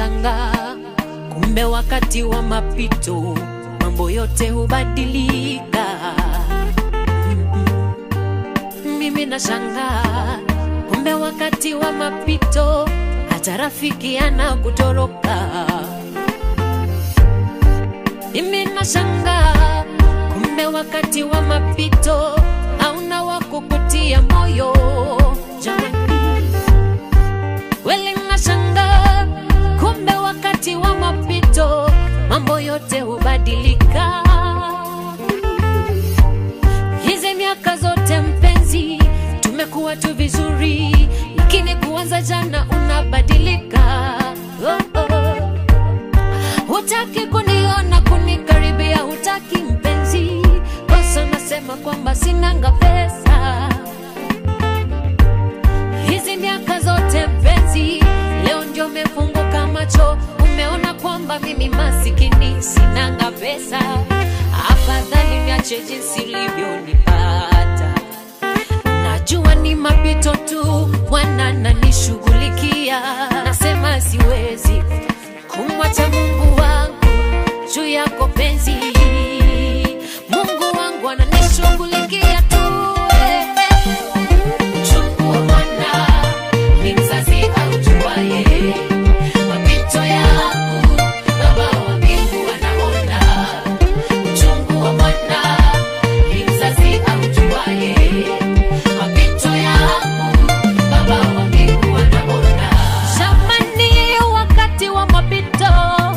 nashangaa, kumbe wakati wa mapito mambo yote hubadilika. Mimi nashangaa, kumbe wakati wa mapito hata rafiki anakutoroka. Mimi nashangaa, kumbe wakati wa mapito hauna wa kukutia moyo. Jamani, wele nashangaa, kumbe wakati wa mapito mambo yote hubadilika. Hizi miaka zote mpenzi, tumekuwa tu vizuri, lakini kuanza jana unabadilika. Hutaki kuniona, kunikaribia, hutaki mpenzi, kosa nasema kwamba sinanga pesa. Hizi miaka zote mpenzi, leo ndio umefunguka macho, umeona kwamba mimi masikini sinanga pesa. Afadhali niache jinsi ulivyonipata, najua ni mapito tu, wananishughulikia. Nasema siwezi kumwacha Mungu wangu juu yako penzi. Mungu wangu ananishughulikia tu. Chungu wa mwana ni mzazi aujuaye mapito yangu, Baba wa mbingu anaona. Chungu wa mwana ni mzazi aujuaye mapito yangu, Baba wa mbingu anaona. Jamani, wakati wa mapito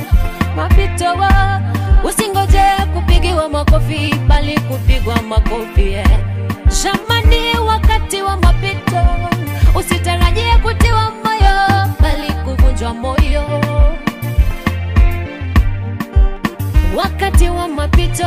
usingoje kupigiwa makofi, bali kupigwa makofi. Jamani, wakati wa mapito usitarajie kutiwa moyo, bali kuvunjwa moyo. Wakati wa mapito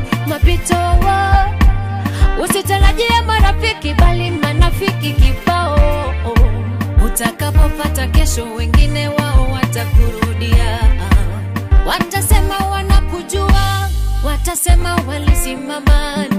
usitarajie marafiki, bali manafiki kibao. Utakapopata kesho, wengine wao watakurudia. Watasema wanakujua, watasema walisimama